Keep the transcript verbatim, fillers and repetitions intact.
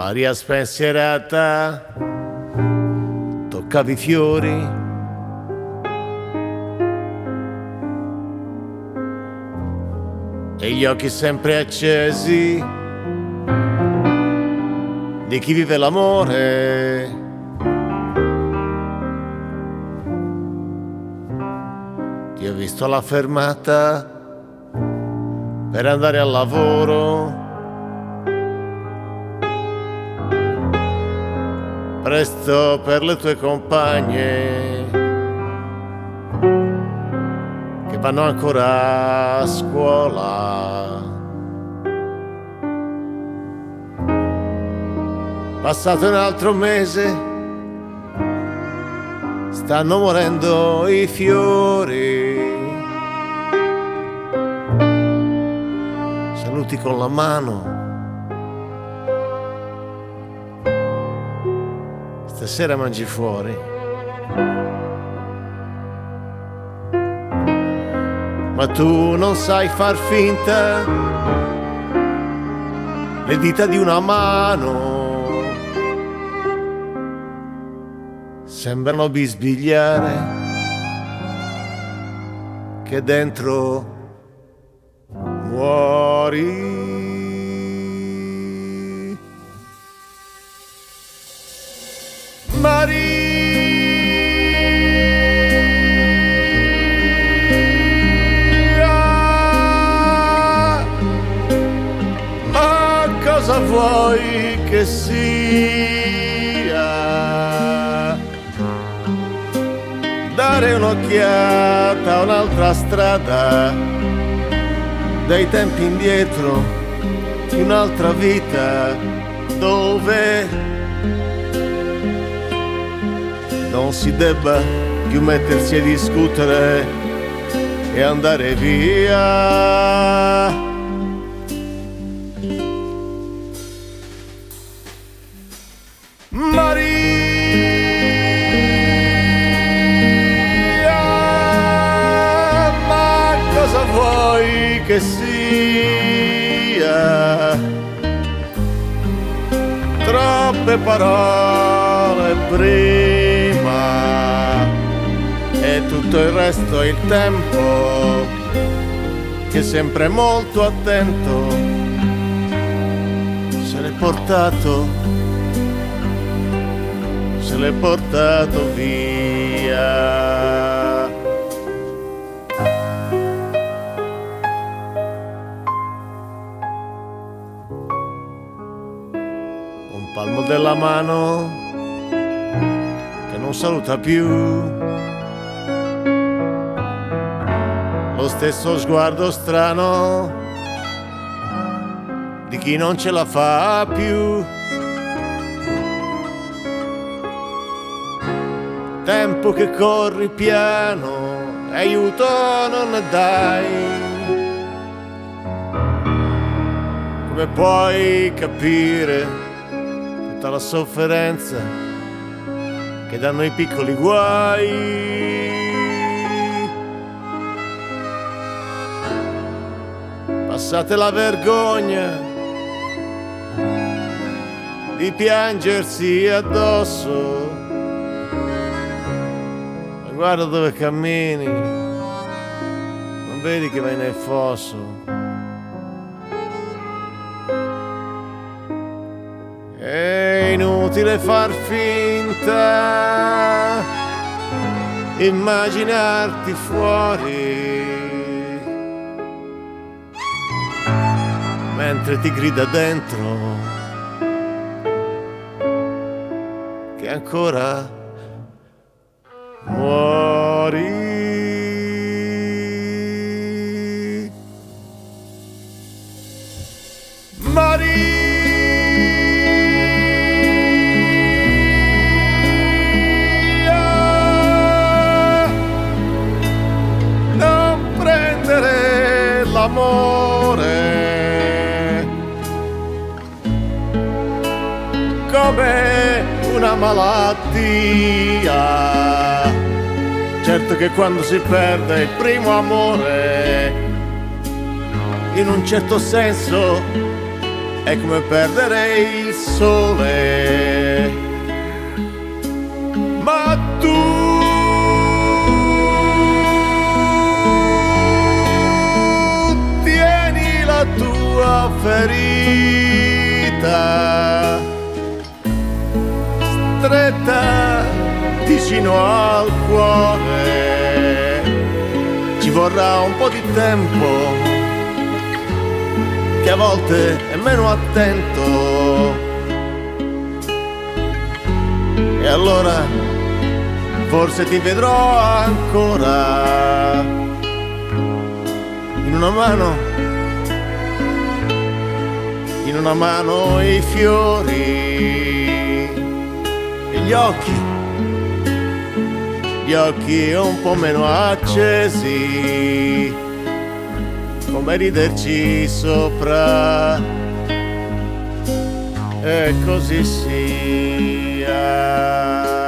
L'aria spensierata, toccavi i fiori, e gli occhi sempre accesi di chi vive l'amore. Ti ho visto alla fermata per andare al lavoro, presto per le tue compagne che vanno ancora a scuola. Passato un altro mese, stanno morendo i fiori. Saluti con la mano. Stasera mangi fuori. Ma tu non sai far finta, le dita di una mano sembrano bisbigliare, che dentro muori. Maria, ma cosa vuoi che sia? Dare un'occhiata a un'altra strada, dai tempi indietro, di un'altra vita, dove non si debba più mettersi a discutere e andare via. Maria, ma cosa vuoi che sia? Troppe parole prima e tutto il resto è il tempo che sempre molto attento se l'è portato, se l'è portato via. Un palmo della mano che non saluta più, lo stesso sguardo strano di chi non ce la fa più. Tempo che corri piano, aiuto non ne dai. Come puoi capire tutta la sofferenza che danno i piccoli guai? Passate la vergogna di piangersi addosso, ma guarda dove cammini, non vedi che vai nel fosso? È inutile far finta, immaginarti fuori, mentre ti grida dentro che ancora muori. Maria, non prendere l'amore come una malattia. Certo che quando si perde il primo amore, in un certo senso è come perdere il sole. Ma tu tieni la tua ferita stretta vicino al cuore. Ci vorrà un po' di tempo, che a volte è meno attento, e allora forse ti vedrò ancora. In una mano, in una mano i fiori e gli occhi, gli occhi un po' meno accesi, come riderci sopra, e così sia.